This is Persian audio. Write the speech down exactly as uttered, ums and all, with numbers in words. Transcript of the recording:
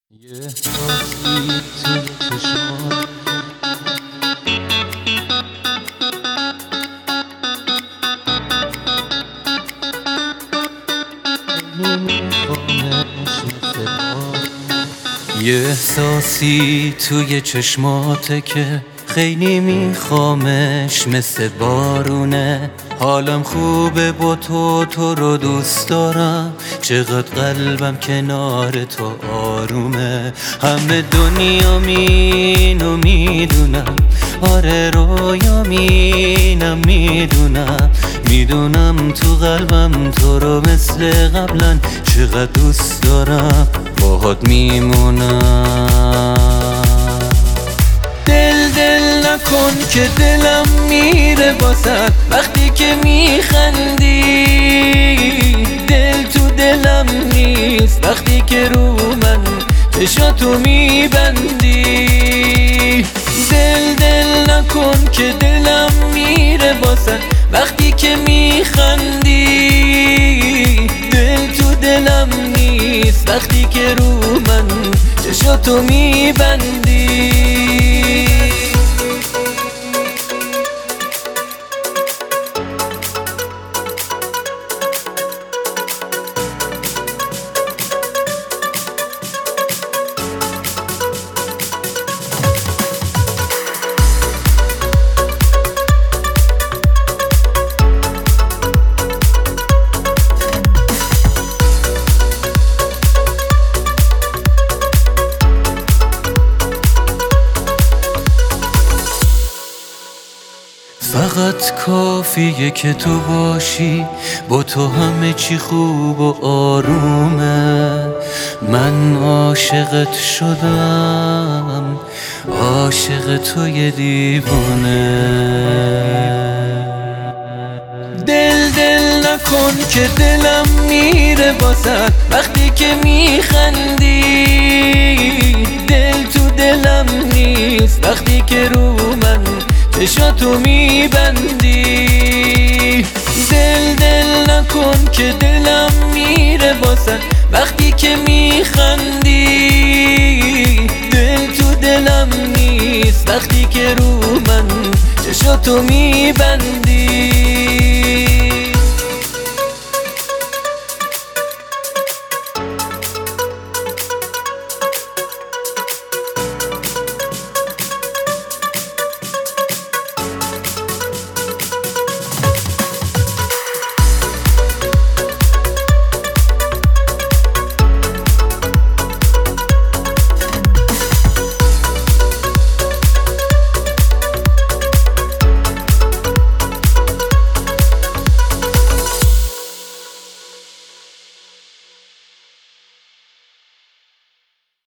یه احساسی توی چشمات نمیخوامش مثل باد. یه احساسی توی چشماته که خیلی میخوامش مثل بارونه. حالم خوبه با تو، تو رو دوست دارم، چقدر قلبم کنار تو آرومه. همه دنیا مینو میدونم، آره رویام اینم میدونم، میدونم تو قلبم تو رو مثل قبلا چقدر دوست دارم، باهات میمونم. دل دل نکن که دلم میره باست وقتی که میخندی، دل تو دلم نیست وقتی که رو من چشاتو میبندی. دل دل نکن که دلم میره باست وقتی که میخندی، دل تو دلم نیست وقتی که رو من چشاتو میبندی. فقط کافیه که تو باشی، با تو همه چی خوب و آرومه. من عاشقت شدم، عاشق توی دیوانه. دل دل نکن که دلم میره باست وقتی که میخندی، دل تو دلم نیست وقتی که رو من چشاتو میبندی. دل دل نکن که دلم میره باست وقتی که میخندی، دل تو دلم نیست وقتی که رو من چشاتو میبندی.